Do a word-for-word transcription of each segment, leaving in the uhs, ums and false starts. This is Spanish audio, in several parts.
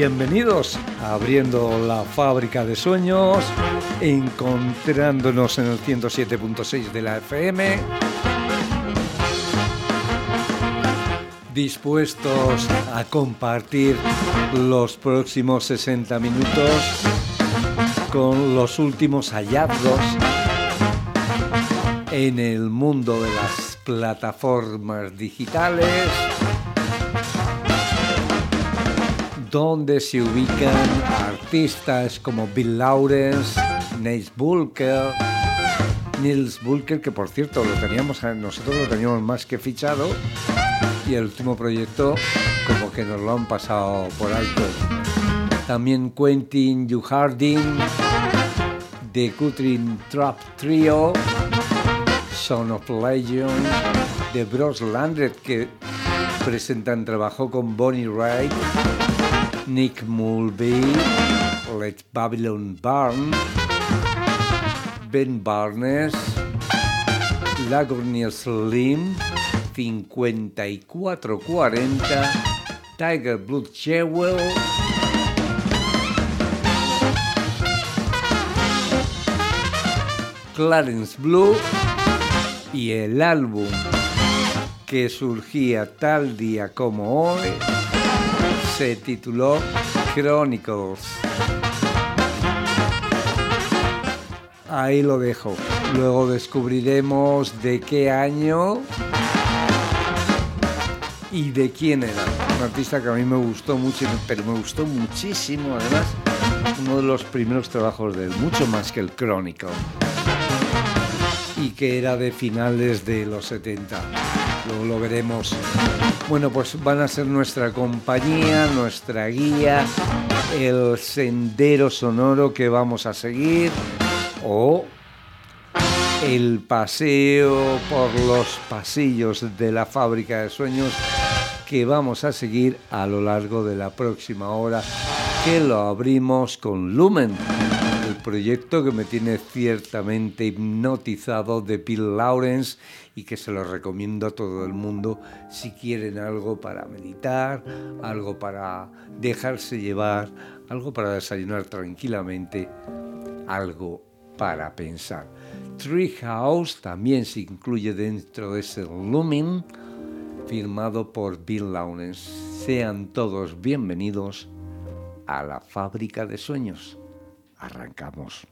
bienvenidos a Abriendo la Fábrica de Sueños, encontrándonos en el ciento siete punto seis de la F M, dispuestos a compartir los próximos sesenta minutos con los últimos hallazgos en el mundo de las plataformas digitales, donde se ubican artistas como Bill Lawrence, Nils Buckel, Nils Buckel, que por cierto lo teníamos, nosotros lo teníamos más que fichado, y el último proyecto como que nos lo han pasado por alto. También Quentin Juharding, The Cutting Trap Trio, Son of Legion, The Bros Landred, que presentan trabajo con Bonnie Raitt, Nick Mulvey, Let Babylon Burn, Ben Barnes, Lagornia Slim, cincuenta y cuatro cuarenta, Tiger Blood Jewel, Clarence Blue, y el álbum que surgía tal día como hoy se tituló Chronicles. Ahí lo dejo. Luego descubriremos de qué año y de quién era. Un artista que a mí me gustó mucho, pero me gustó muchísimo, además, uno de los primeros trabajos de él, mucho más que el Chronicle, y que era de finales de los setenta. Luego lo veremos. Bueno, pues van a ser nuestra compañía, nuestra guía, el sendero sonoro que vamos a seguir, o el paseo por los pasillos de la Fábrica de Sueños que vamos a seguir a lo largo de la próxima hora, que lo abrimos con Lumen, el proyecto que me tiene ciertamente hipnotizado de Bill Lawrence y que se lo recomiendo a todo el mundo si quieren algo para meditar, algo para dejarse llevar, algo para desayunar tranquilamente, algo para pensar. Treehouse también se incluye dentro de ese Lumen firmado por Bill Lawrence. Sean todos bienvenidos a la Fábrica de Sueños. Arrancamos.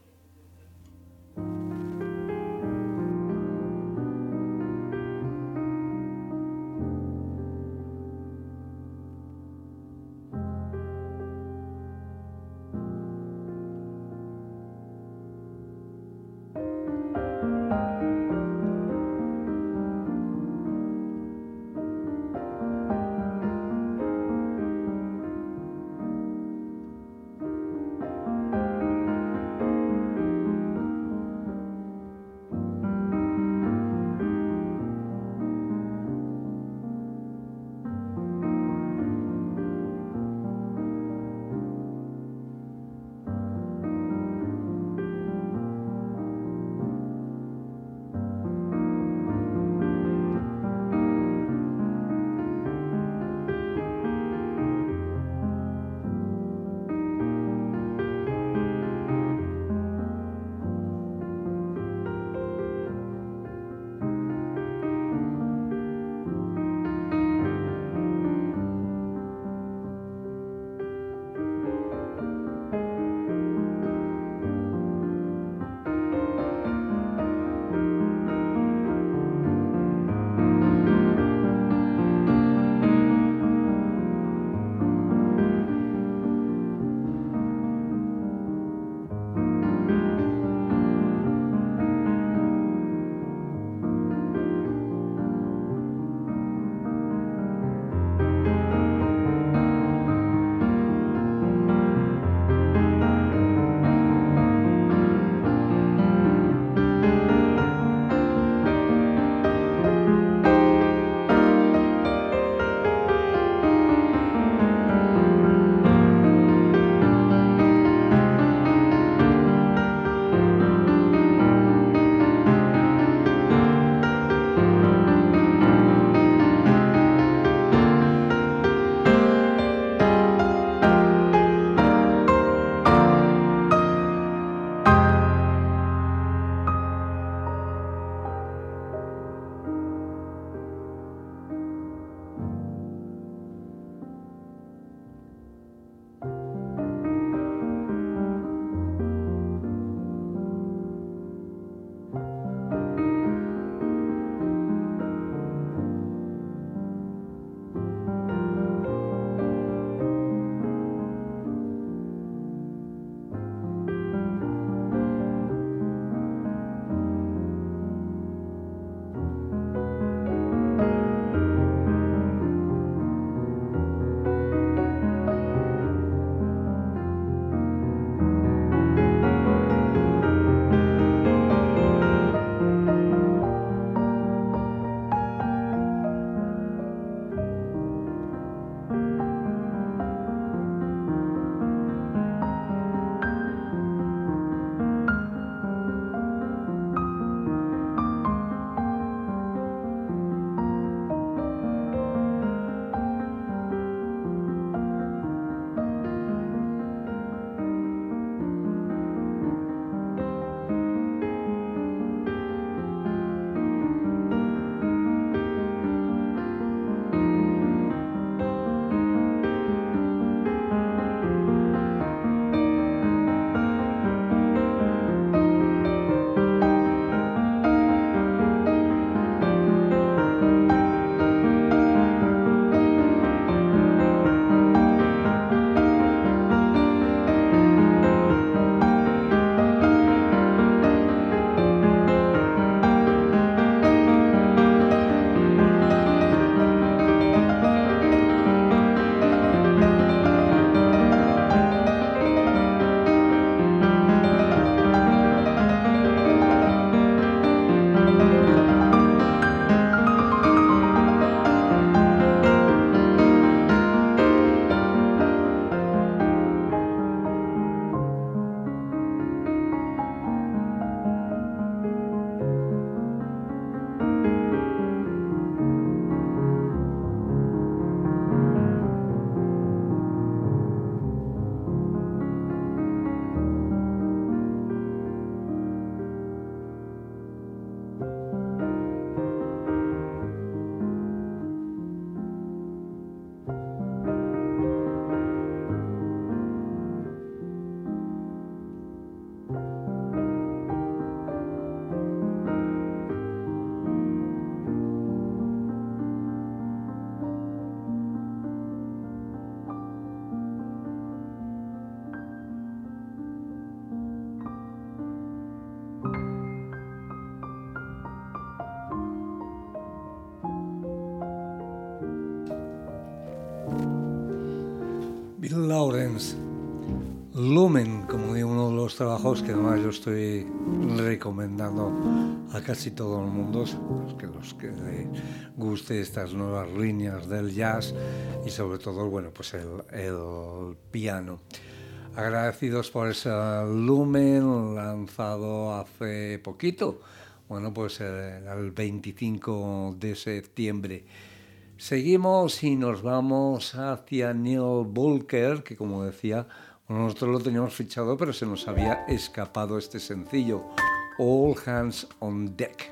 Bill Lawrence, Lumen, como digo, uno de los trabajos que además yo estoy recomendando a casi todo el mundo, que los que les guste estas nuevas líneas del jazz y sobre todo, bueno, pues el, el piano. Agradecidos por ese Lumen lanzado hace poquito, bueno, pues el, el veinticinco de septiembre. Seguimos y nos vamos hacia Neil Volker, que como decía, nosotros lo teníamos fichado, pero se nos había escapado este sencillo, All Hands on Deck.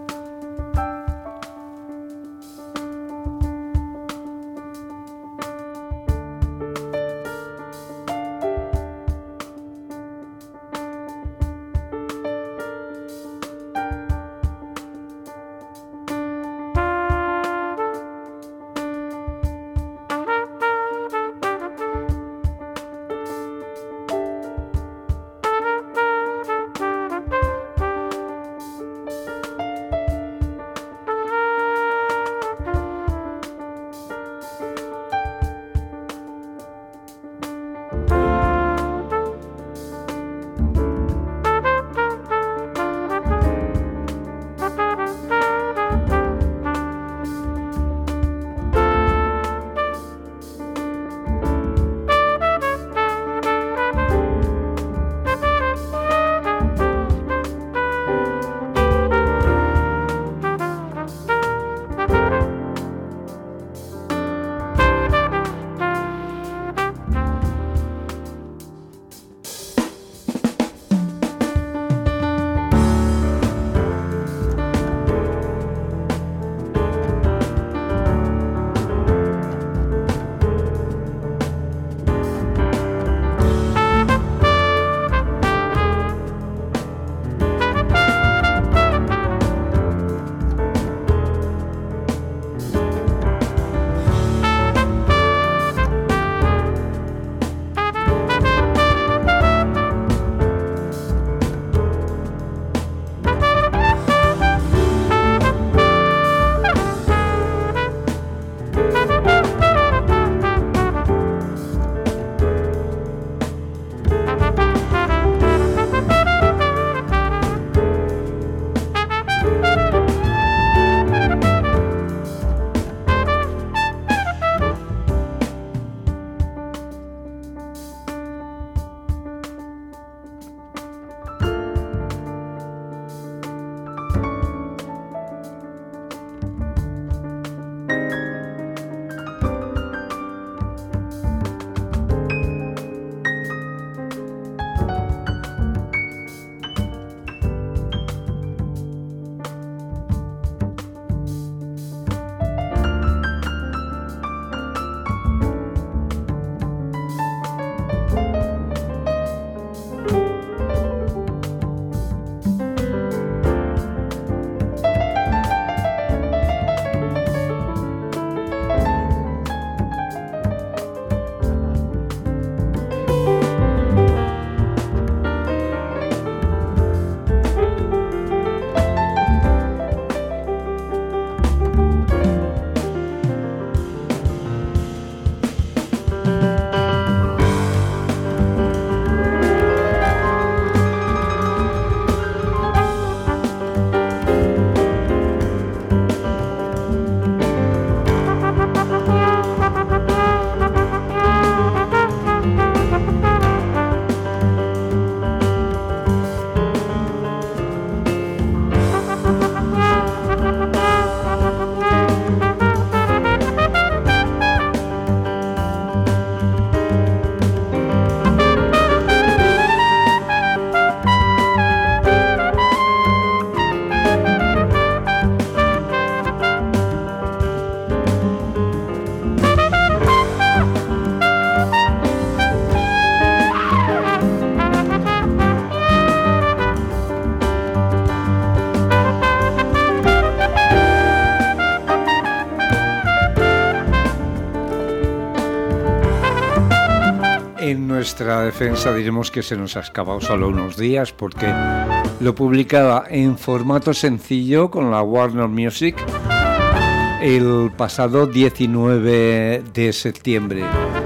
En nuestra defensa diremos que se nos ha escapado solo unos días porque lo publicaba en formato sencillo con la Warner Music el pasado diecinueve de septiembre.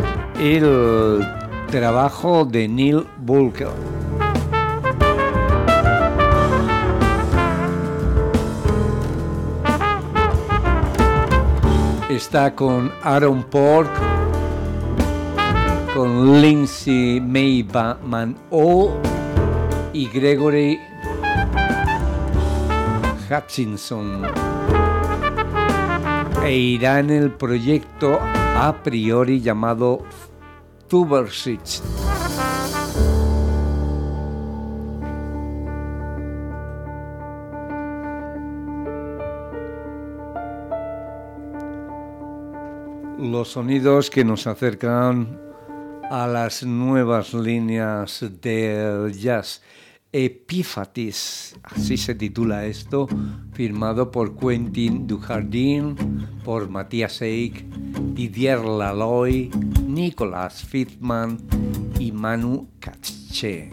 el trabajo de Neil Bulkel. Está con Aaron Pork, con Lindsay May Mann-O y Gregory Hutchinson. E irá en el proyecto a priori llamado Tubersich. Los sonidos que nos acercan a las nuevas líneas del jazz. Epiphatis, así se titula esto, firmado por Quentin Dujardin, por Matthias Eick, Didier Laloy, Nicolas Fitzman y Manu Katché.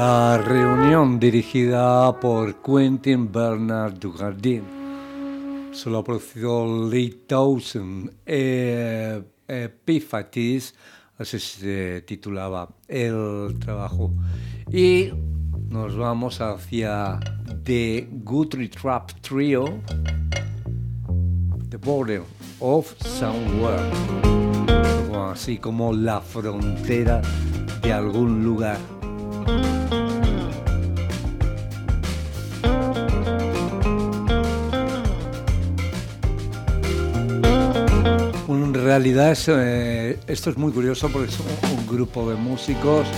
La reunión dirigida por Quentin Bernard Dugardin. Se lo ha producido Lee Townsend. Eh, Epiphanes, así se titulaba el trabajo. Y nos vamos hacia The Guthrie Trapp Trio, The Border of Somewhere, así como la frontera de algún lugar. En realidad es, eh, esto es muy curioso porque es un, un grupo de músicos,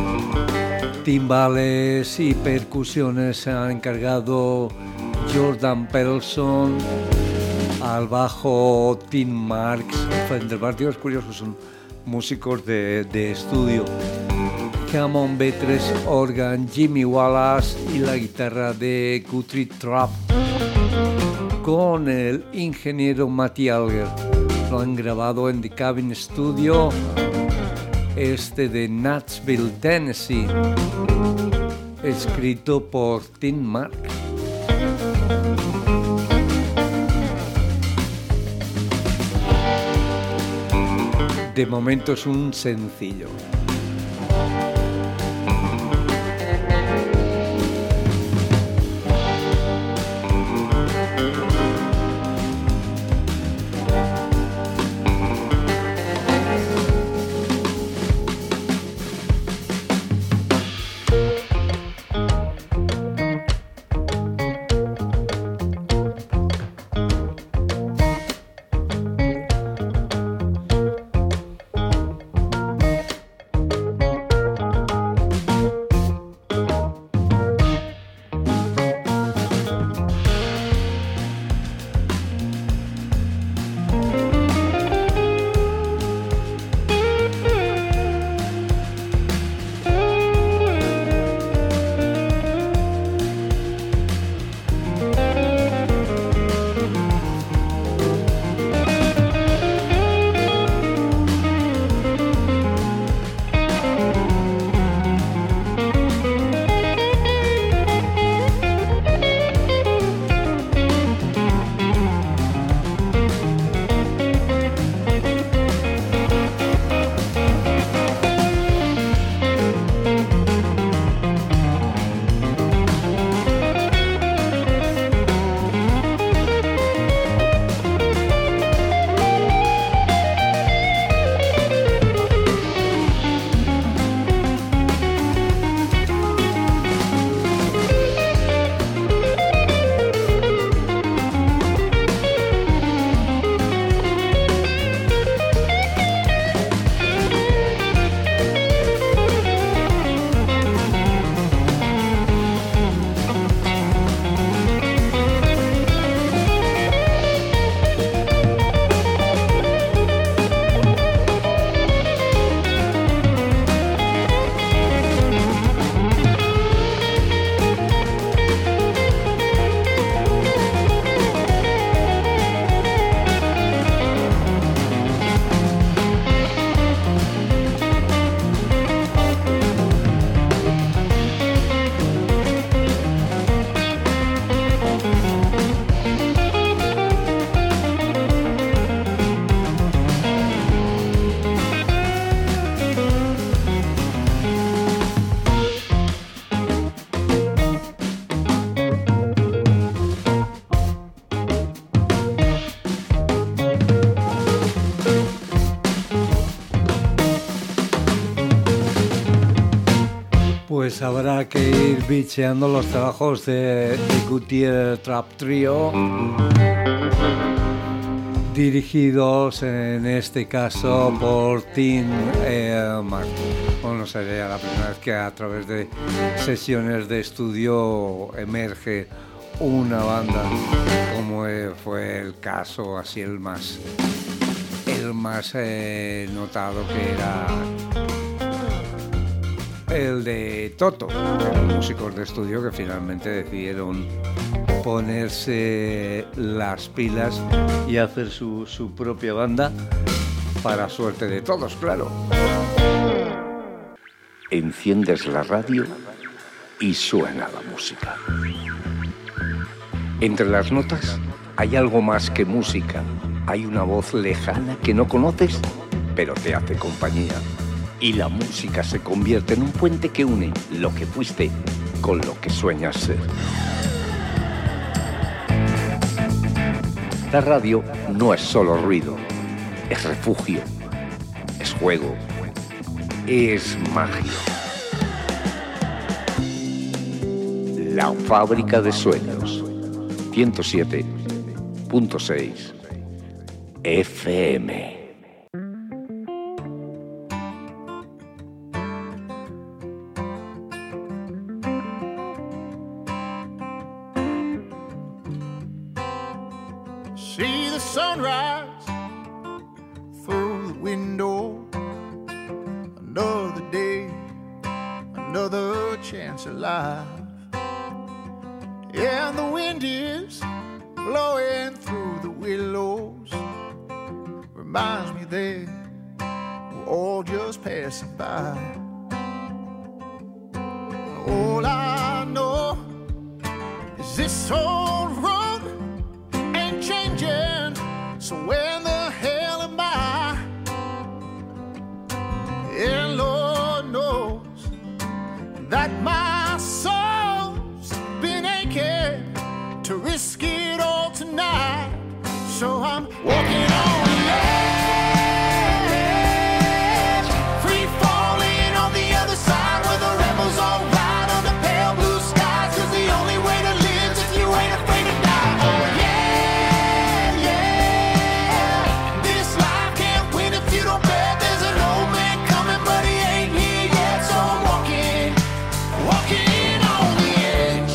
timbales y percusiones se han encargado Jordan Peterson, al bajo Tim Marks, Fender Bartio, es curioso, son músicos de, de estudio. Hammond B tres organ, Jimmy Wallace y la guitarra de Guthrie Trapp con el ingeniero Matty Alger. Lo han grabado en The Cabin Studio, este de Nashville, Tennessee, escrito por Tim Marks. De momento es un sencillo. Pues habrá que ir bicheando los trabajos de, de Guthrie Trapp Trio, dirigidos en este caso por Tim eh, Marks. Bueno, no sería la primera vez que a través de sesiones de estudio emerge una banda, como fue el caso, así el más, el más eh, notado, que era el de Toto, eran músicos de estudio que finalmente decidieron ponerse las pilas y hacer su, su propia banda, para suerte de todos, claro. Enciendes la radio y suena la música. Entre las notas hay algo más que música. Hay una voz lejana que no conoces, pero te hace compañía. Y la música se convierte en un puente que une lo que fuiste con lo que sueñas ser. La radio no es solo ruido, es refugio, es juego, es magia. La Fábrica de Sueños, ciento siete punto seis F M. See the sunrise through the window. Another day, another chance at life. And the wind is blowing through the willows. Reminds me that we're all just passing by. All I know is this old road ain't changing. So when the hell am I? And Lord knows that my soul's been aching to risk it all tonight. So I'm walking on the edge, free falling on the other side where the rebels all ride under pale blue skies. 'Cause the only way to live is if you ain't afraid to die. Oh yeah, yeah, this life can't win if you don't bet. There's an old man coming but he ain't here yet. So I'm walking, walking on the edge.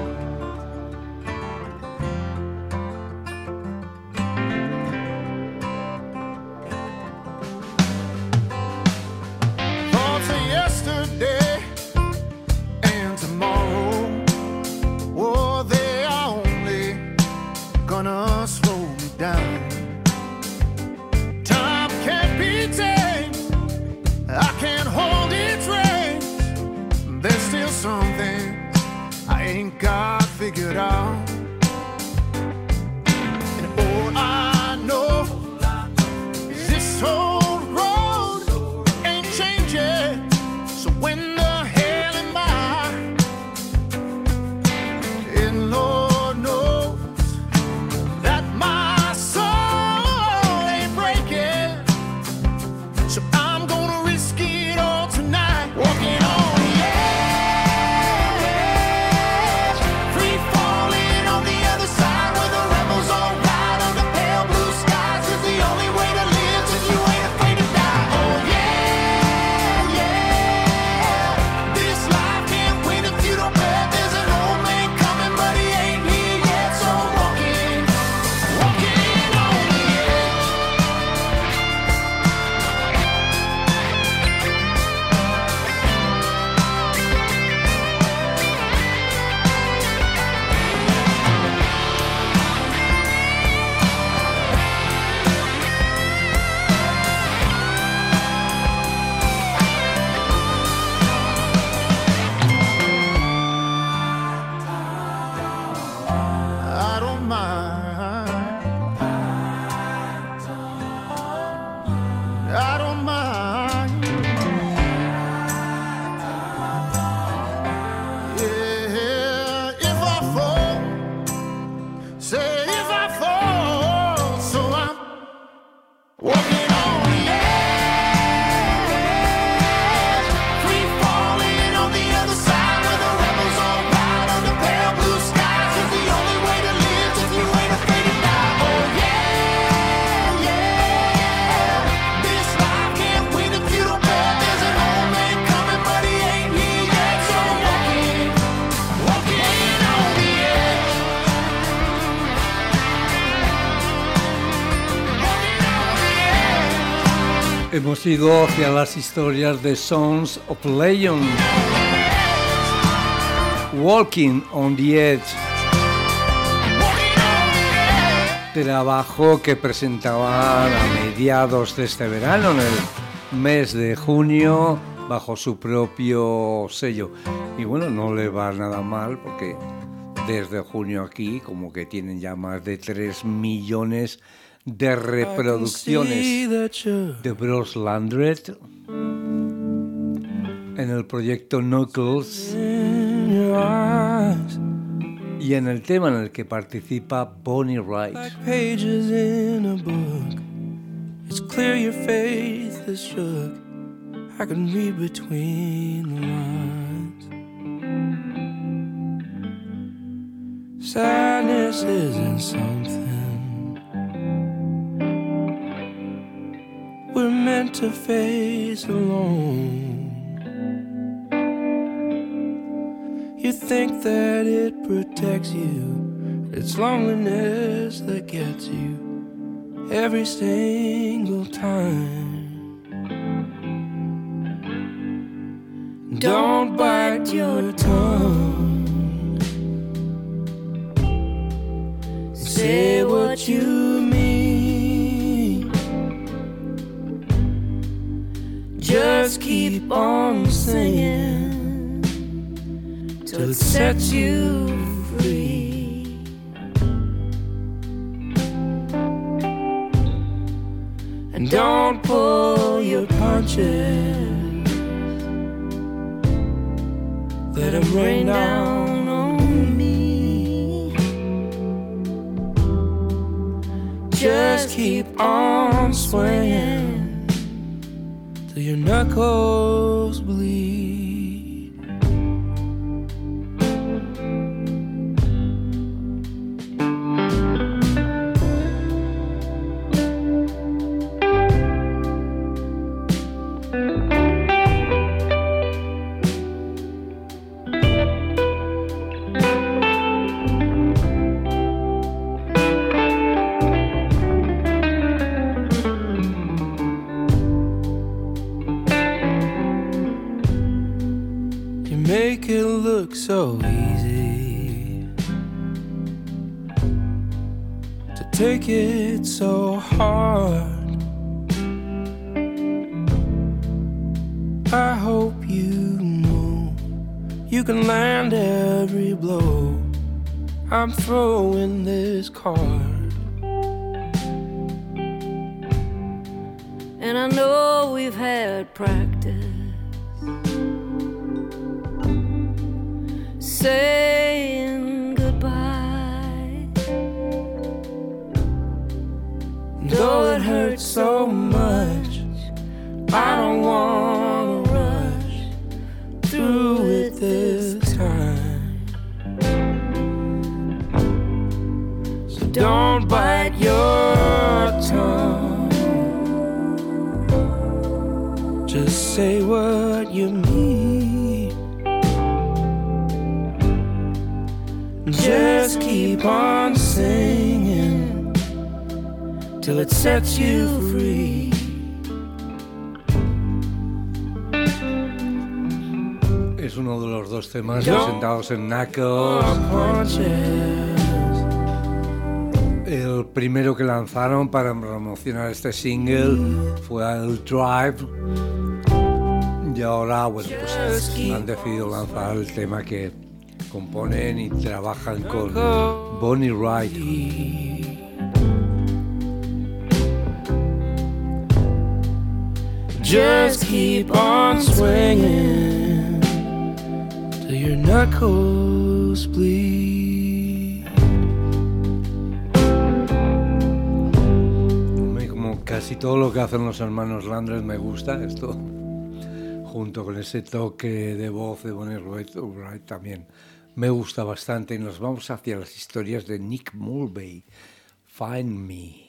Thoughts of yesterday and tomorrow, oh, they are only gonna slow me down. Time can't be tamed, I can't hold its reins. There's still something I ain't got figured out. And all I know is this old road ain't changing. So when the hell am I? And Lord knows that my soul ain't breaking. So I'm gonna risk it all tonight. Walking on the edge, free falling on the other side where the rebels all ride under pale blue skies. 'Cause the only way to live is if you ain't afraid to die. Oh yeah, yeah, this life can't win if you don't bet. There's an old man coming but he ain't here yet. So I'm walking, walking on the edge. I don't mind. I don't mind. Yeah, if I fall, say if I fall, so I'm walking on the edge, free falling on the other side where the rebels all ride under pale blue skies. 'Cause the only way to live is if you ain't afraid to die. Oh yeah, yeah, this life can't win if you don't bet. There's an old man coming but he ain't here yet. So I'm walking, walking on the edge. Walking on the edge. Hemos ido hacia las historias de Sons of Legion. Walking on the Edge. Trabajo que presentaban a mediados de este verano, en el mes de junio, bajo su propio sello. Y bueno, no le va nada mal porque desde junio aquí como que tienen ya más de tres millones de reproducciones de Bruce Landret en el proyecto Knuckles y en el tema en el que participa Bonnie Wright. It's clear your faith is shook. I can read between the lines. Sadness isn't something we're meant to face alone. You think that it protects you, it's loneliness that gets you every single time. Don't bite your tongue. Say what you mean. Just keep on singing till it sets you free. And don't pull your punches. Let them rain down on me. Just keep on swinging till your knuckles bleed. Make it look so easy to take it so hard. I hope you know you can land every blow. I'm throwing this card, and I know we've had practice saying goodbye. Though it hurts so much, I don't wanna rush through it this time. So don't bite your tongue. Just say what you mean. Just keep on singing till it sets you free. Es uno de los dos temas presentados en Knuckles. El primero que lanzaron para promocionar este single fue el Drive. Y ahora, bueno, pues han decidido lanzar el tema que componen y trabajan con Bonnie Wright. Just keep on swinging till your knuckles bleed. Como casi todo lo que hacen los hermanos Landret me gusta esto, junto con ese toque de voz de Bonnie Wright, Wright también me gusta bastante. Y nos vamos hacia las historias de Nick Mulvey. Find Me.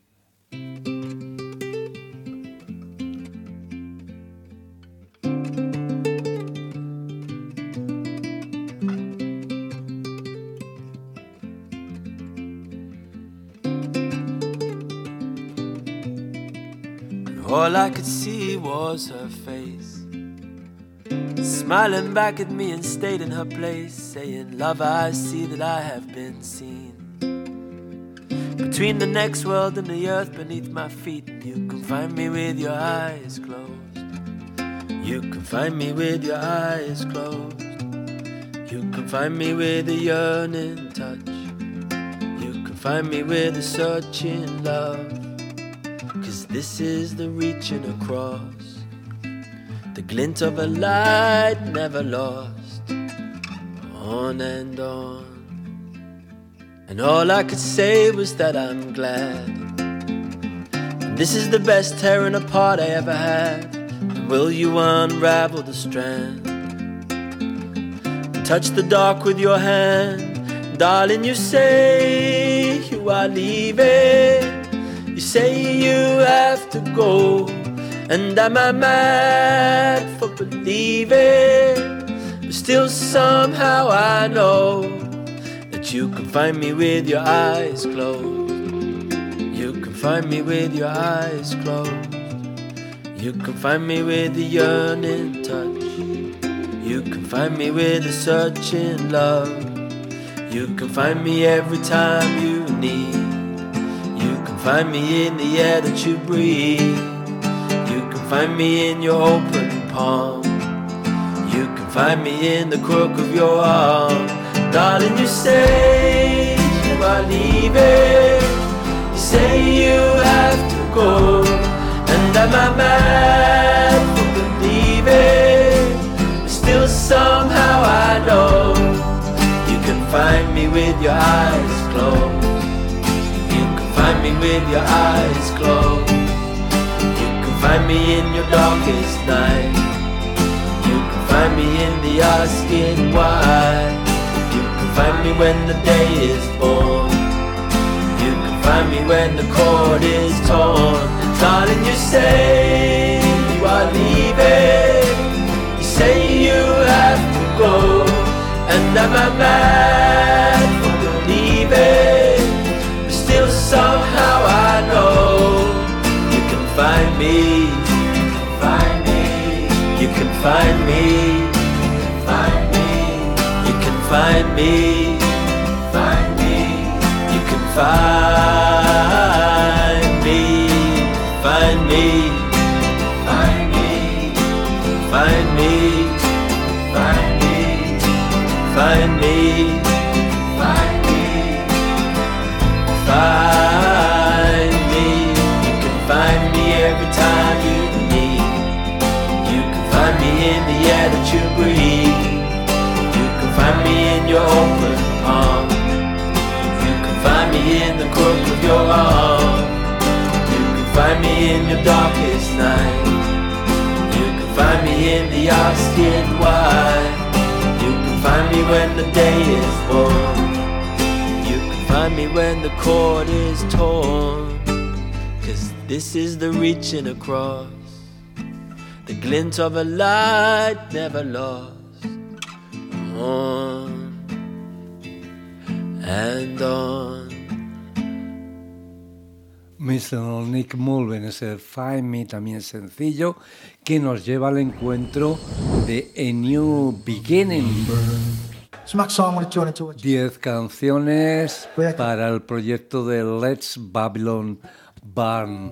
All I could see was her face, smiling back at me and stayed in her place, saying, "Love, I see that I have been seen between the next world and the earth beneath my feet. You can find me with your eyes closed. You can find me with your eyes closed. You can find me with a yearning touch. You can find me with a searching love. Cause this is the reaching across, the glint of a light never lost. On and on. And all I could say was that I'm glad. And this is the best tearing apart I ever had. And will you unravel the strand? And touch the dark with your hand. Darling, you say you are leaving. You say you have to go. And am I mad for believing? But still somehow I know that you can find me with your eyes closed. You can find me with your eyes closed. You can find me with a yearning touch. You can find me with a searching love. You can find me every time you need. You can find me in the air that you breathe. You can find me in your open palm. You can find me in the crook of your arm. Darling, you say you are leaving. You say you have to go. And am I mad for believing? But still somehow I know you can find me with your eyes closed. You can find me with your eyes closed. You can find me in your darkest night. You can find me in the asking why. You can find me when the day is born. You can find me when the cord is torn. Darling, you say you are leaving. You say you have to go. And am I mad for believing? But still somehow I know you can find me. Find me. You can find me. Find me. You can find me. Find me. You can find me. Find me. Find me. Find me. Find me. Find me. Find me. Find me. You can find me every time you need. You can find me in the air that you breathe. You can find me in your open palm. You can find me in the crook of your arm. You can find me in your darkest night. You can find me in the asking why. You can find me when the day is born. You can find me when the cord is torn. Cause this is the reaching across, the glint of a light never lost. On and on. mister Nick Mulvey, ese Find Me, también sencillo, que nos lleva al encuentro de A New Beginning. Diez canciones para el proyecto de Let's Babylon Burn.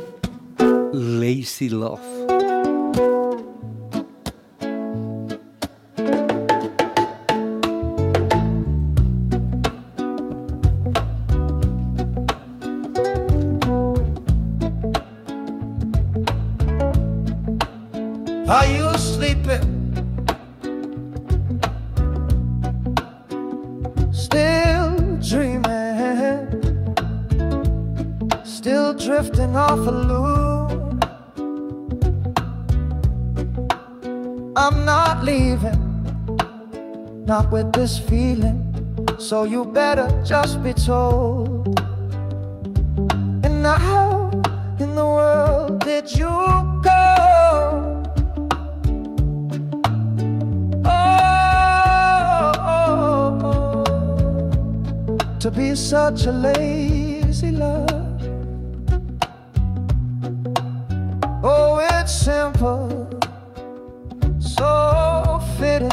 Lazy Love. Are you sleeping? Still dreaming, still drifting off a loop. I'm not leaving, not with this feeling, so you better just be told. And how in the world did you go? To be such a lazy love. Oh, it's simple, so fitting.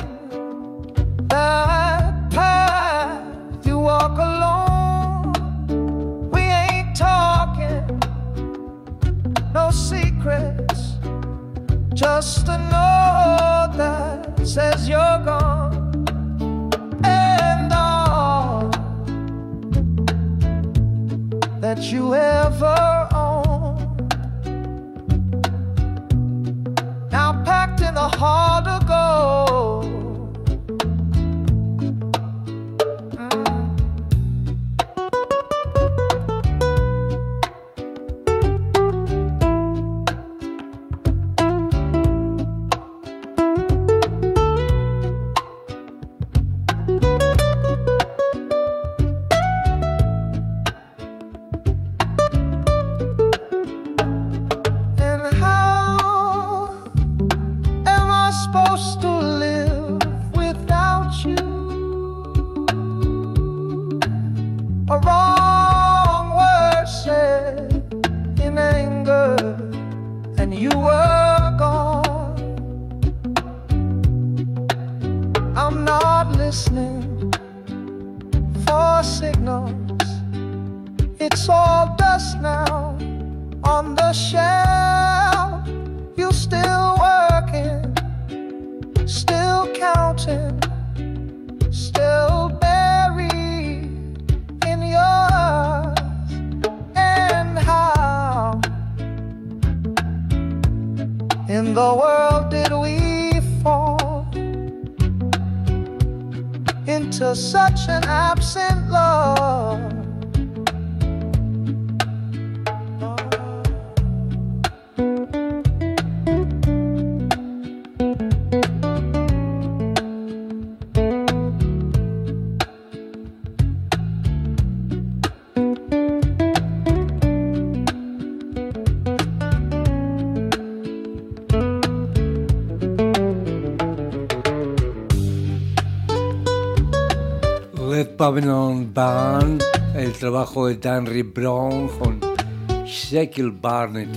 That path you walk alone. We ain't talking, no secrets, just a note that says you're gone. that you ever owned. Now packed in a heart of gold. In the world did we fall into such an absent love? Babylon Band, el trabajo de Danry Brown con Shaquille Barnett.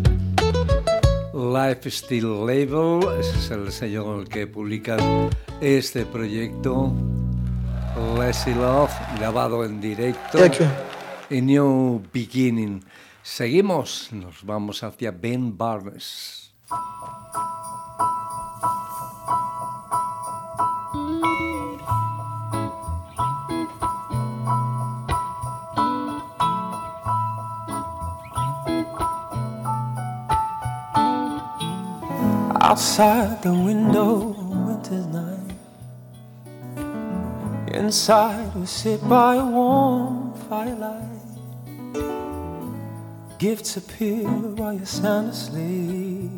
Lifestyle Label, ese es el sello con el que publican este proyecto. Lazy Love, grabado en directo. Y New Beginning. Seguimos, nos vamos hacia Ben Barnes. Outside the window, winter's night. Inside we sit by a warm firelight. Gifts appear while you're sound asleep.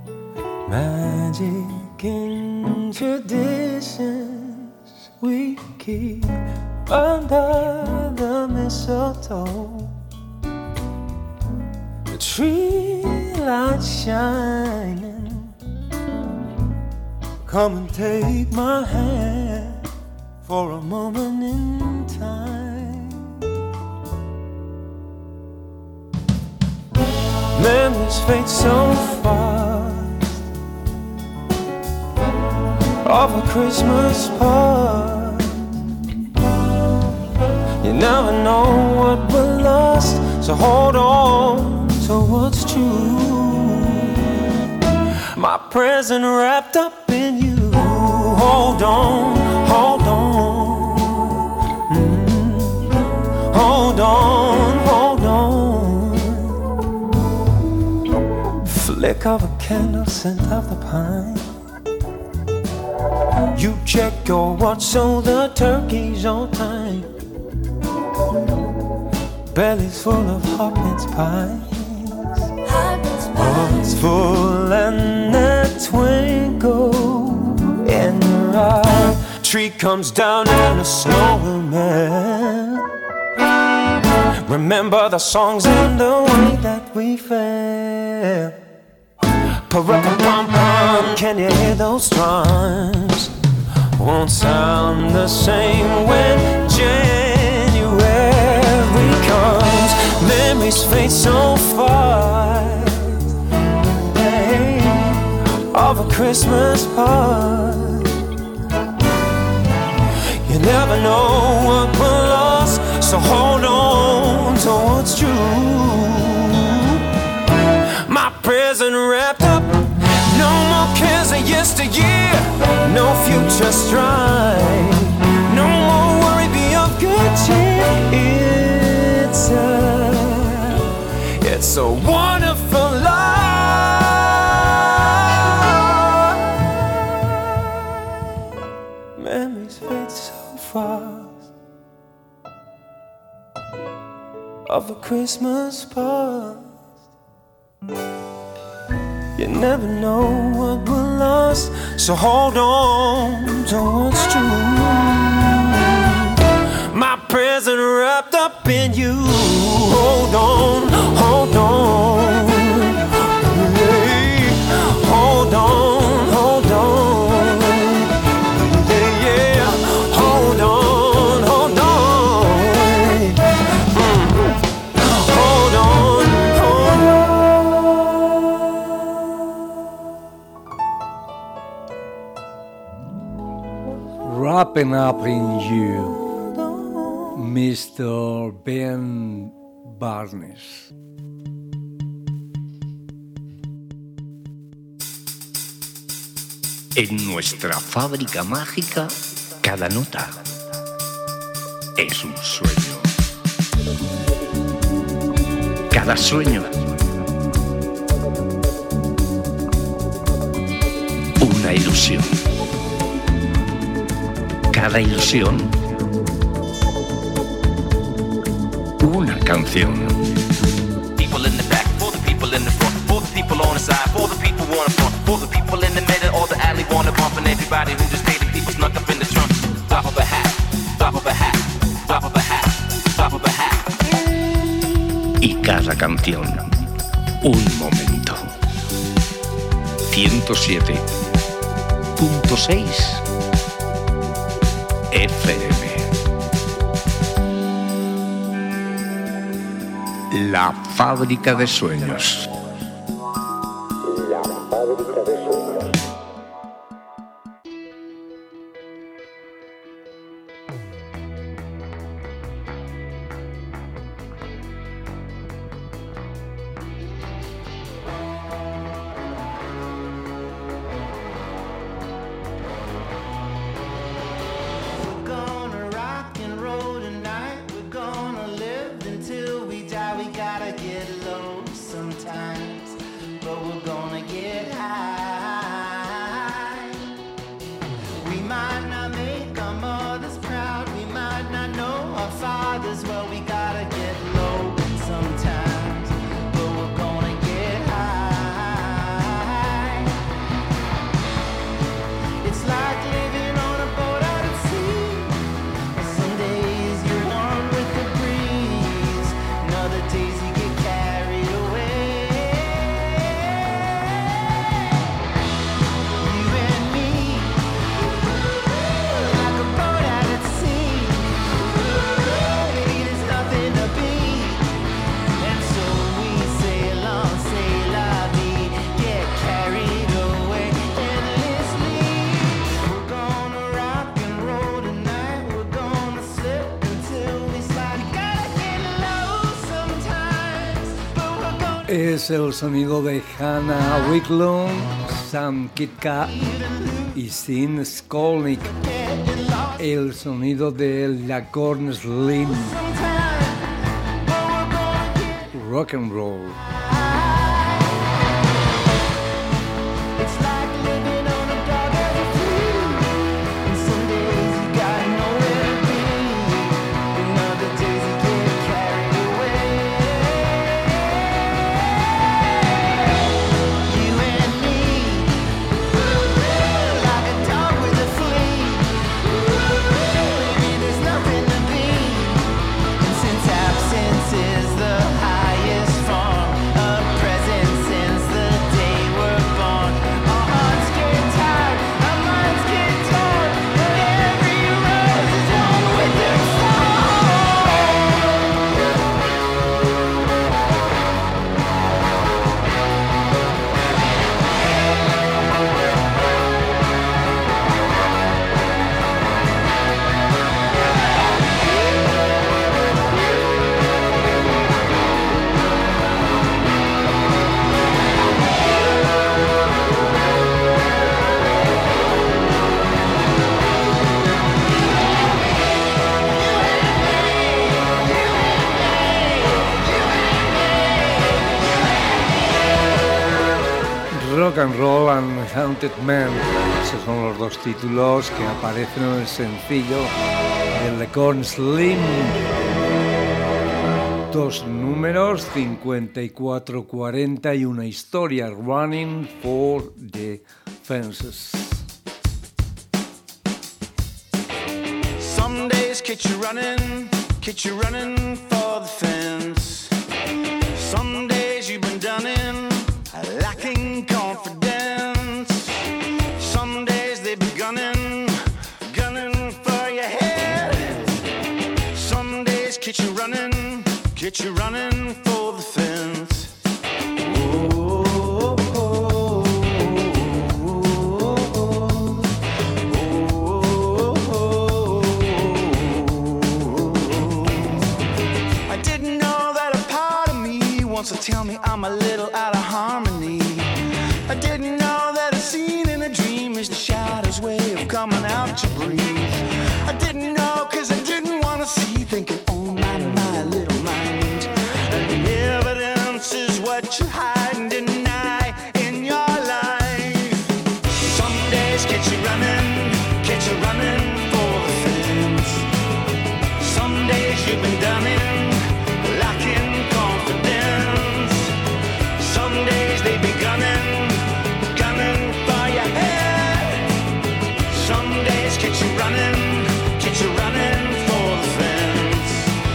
Magic in traditions we keep under the mistletoe. The tree light shining. Come and take my hand for a moment in time. Memories fade so fast of a Christmas past. You never know what we're lost, so hold on to what's true. My present wrapped up in you. Hold on, hold on. Mm. Hold on, hold on. Flick of a candle, scent of the pine. You check your watch so the turkey's on time. Belly's full of hot mince pies. Heart's full and that twinkle in your eye. Tree comes down and the snow will melt. Remember the songs and the way that we felt. Pa-ra-pa-pum-pum, can you hear those drums? Won't sound the same when January comes. Memories fade so fast of a Christmas past. You never know what we're lost, so hold on to what's true. My present wrapped up, no more cares of yesteryear, no future strife, no more worry, be of good cheer. It's a of a Christmas past. You never know what will last, so hold on to what's true. My present wrapped up in you. Hold on, hold on. Hey, hold on, hold on. Yeah, yeah, hold on, hold on. Mm. Hold on, hold on. Wrapping up in you, mister Ben Barnes. En nuestra fábrica mágica, cada nota es un sueño. Cada sueño, una ilusión. Cada ilusión, una canción. People in the back, for the people in the front, for the people on the side, for the people wanna front, for the people in the middle or the alley wanna bump, and everybody who just paid the people snuck up in the trunk. Drop of a hat, drop of a hat, drop of a hat, drop of a hat. Y cada canción, un momento. ciento siete punto seis F M. La fábrica de sueños. La fábrica de sueños. Es el sonido de Hannah Wicklund, Sam Kitka y Sean Skolnick. El sonido de La Corn Slim. Rock and roll. Rock and Roll and Haunted Man. Esos son los dos títulos que aparecen en el sencillo de La Corn Slim. Dos números, cincuenta y cuatro cuarenta y una historia, Running for the Fences. Some days catch you running, catch you running for the fence. Some days you've been done in, lacking confidence. Some days they be gunning, gunning for your head. Some days catch you running, catch you running for the fence. Oh, oh, oh, oh, oh, oh. I didn't know that a part of me wants to tell me I'm a little out of harmony. I didn't know that a scene in a dream is the shadow's way of coming out to breathe. I didn't know cause I didn't want to see, thinking, oh my, my little mind. And the evidence is what you hide and deny in your life. Some days get you running, get you running for the fence. Some days you've been done in, lacking confidence. Some days they be gunning, gunning for your head. Some days get you running, get you running for the fence.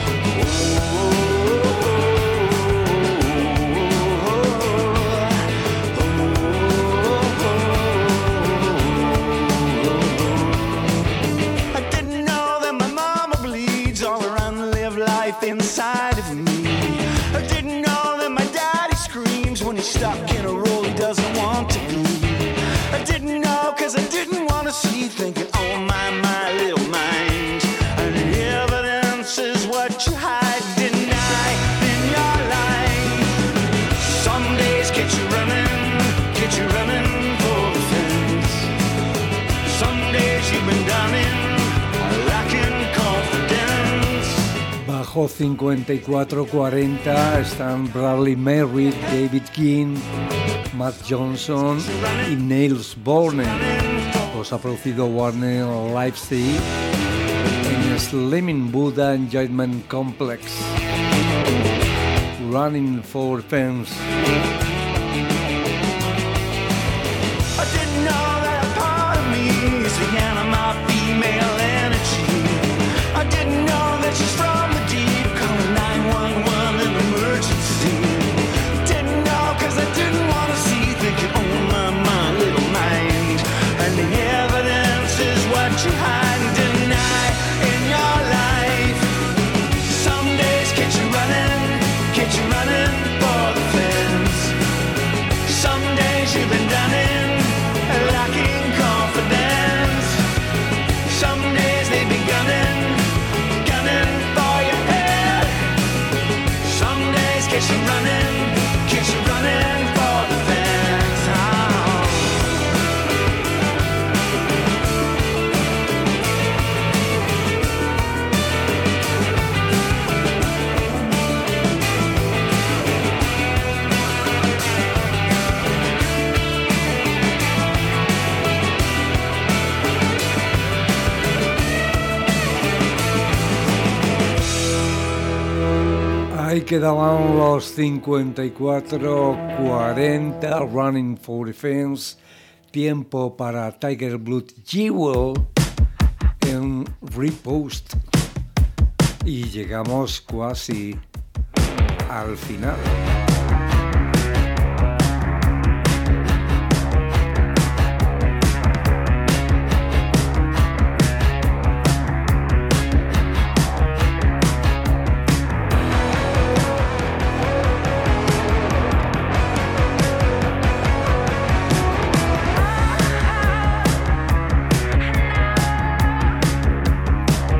I didn't know that my mama bleeds all around and live life inside of me. I didn't know that my daddy screams when he's stuck in a role he doesn't want to be. I didn't know cause I didn't want to see, thinking, oh my, my little mind. And the evidence is what you hide, deny in your life. Some days get you running, get you running for the fence. Some days you've been done in, lacking confidence. Bajo cincuenta y cuatro cuarenta están Bradley Merritt, David King, Matt Johnson y Niels Borner. Los ha producido Warner Leipzig en Slimming Buddha Enjoyment Complex. Running for Fence. I didn't know that a part of me is the anima female energy. I didn't know that she's from the deep, calling nine one one an emergency. Didn't know cause I didn't want to see, thinking, oh my, my little mind. And the evidence is what you hide and deny in your life. Some days get you running, get you running for the fence. Some days you've been done in, lacking confidence. Some days they be gunning, gunning for your head. Some days get you running, get you running for the fence. Oh. Ahí quedaban los cincuenta y cuatro cuarenta, Running for the Fence. Tiempo para Tiger Blood Jewel en Repost. Y llegamos casi al final.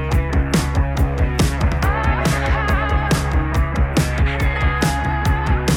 I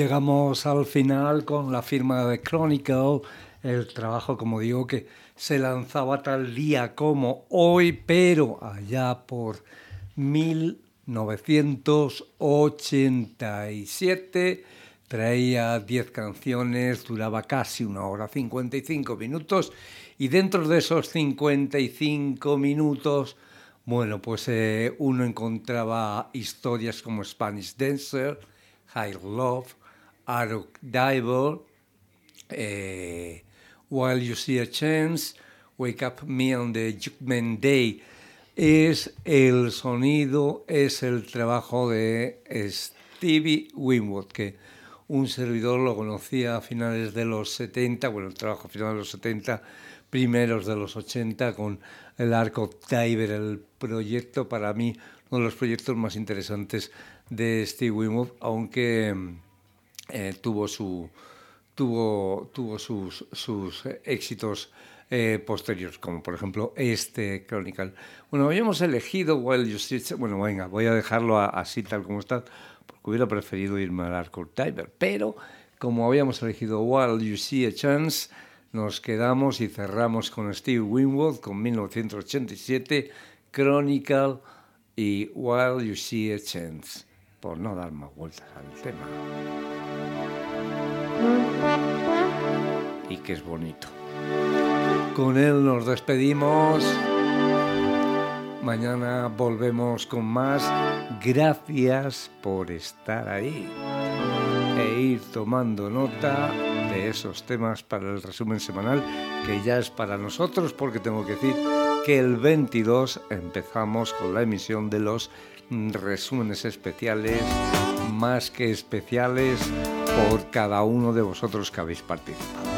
llegamos al final con la firma de Chronicle, el trabajo, como digo, que se lanzaba tal día como hoy, pero allá por mil novecientos ochenta y siete. Traía diez canciones, duraba casi una hora cincuenta y cinco minutos, y dentro de esos cincuenta y cinco minutos, bueno, pues eh, uno encontraba historias como Spanish Dancer, High Love, Arrow Diver, eh, While You See a Chance, Wake Up Me on the Judgment Day. Es el sonido, es el trabajo de Stevie Winwood, que un servidor lo conocía a finales de los setenta, bueno, el trabajo a finales de los setenta, primeros de los ochenta, con el Arrow Diver, el proyecto, para mí, uno de los proyectos más interesantes de Steve Winwood, aunque eh, tuvo, su, tuvo, tuvo sus, sus éxitos eh, posteriores, como por ejemplo este Chronicle. Bueno, habíamos elegido While You See, bueno, venga, voy a dejarlo a, así tal como está, porque hubiera preferido irme al Arrow Diver, pero como habíamos elegido While You See a Chance, nos quedamos y cerramos con Steve Winwood, con mil novecientos ochenta y siete, Chronicle y While You See a Chance, por no dar más vueltas al tema. Y que es bonito. Con él nos despedimos. Mañana volvemos con más. Gracias por estar ahí e ir tomando nota de esos temas para el resumen semanal, que ya es para nosotros, porque tengo que decir que el veintidós empezamos con la emisión de los resúmenes especiales, más que especiales, por cada uno de vosotros que habéis participado.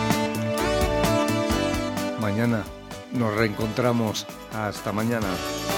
Mañana nos reencontramos. Hasta mañana.